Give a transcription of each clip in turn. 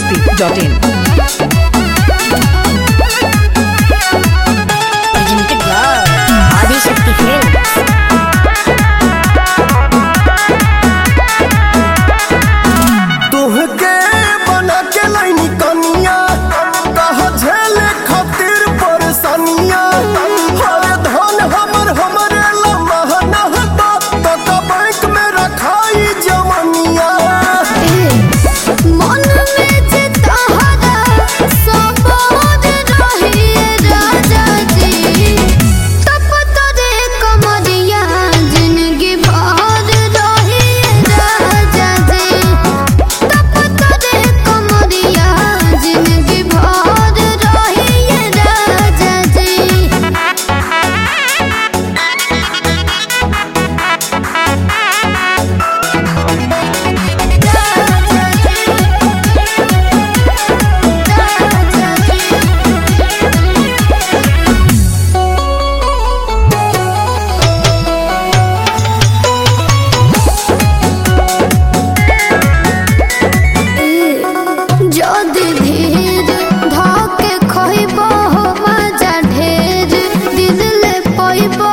biharmasti.in Adishakti films. तुहके बना के लाइनी कनिया कहा झेले खातिर परेशानिया हर धन हमरे लमहना बा तो बैंक में रखाई जवनिया मन में चिताहरा सबोद रहिए राजा जी तप तोरे कमरिया जिंदगी भर रहिए राजा जी तप तोरे कमरिया जिंदगी भर रहिए राजा जी। जदि धीर धके खइबो मजा ढेर दिन ले पइबो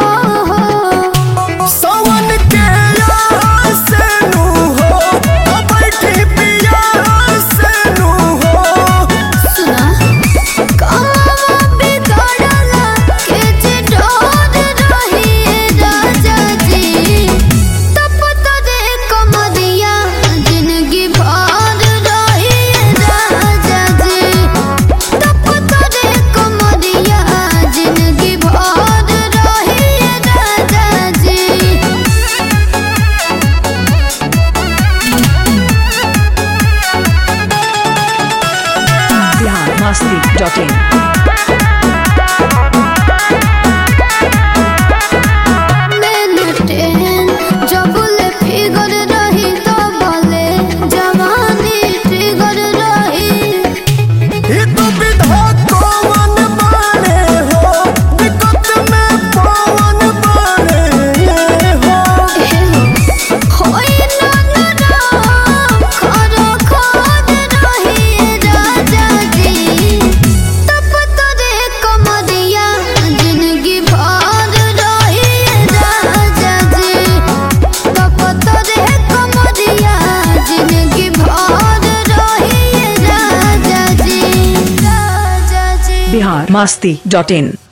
सावन के से नु हो बैठी पिया से नु हो सुना कमवा बिगड़ला के जे डर रहिए राजा जी तप तोरे कमरिया जिंदगी भर रहिए राजा जी तप तोरे कमरिया जिंदगी भर रहिए राजा जी। biharmasti.in मेंटेन जबले फिगर रही तो बोले जवानी फिगर रही ये तो विधा कौन बने हो दिक्कत में पवन बने हो होई ननरा खरो खोद रही राजा जी तप तोरे कमरिया जिंदगी भर रही राजा जी तप तोरे कमरिया जिंदगी भर रही राजा जी। biharmasti.in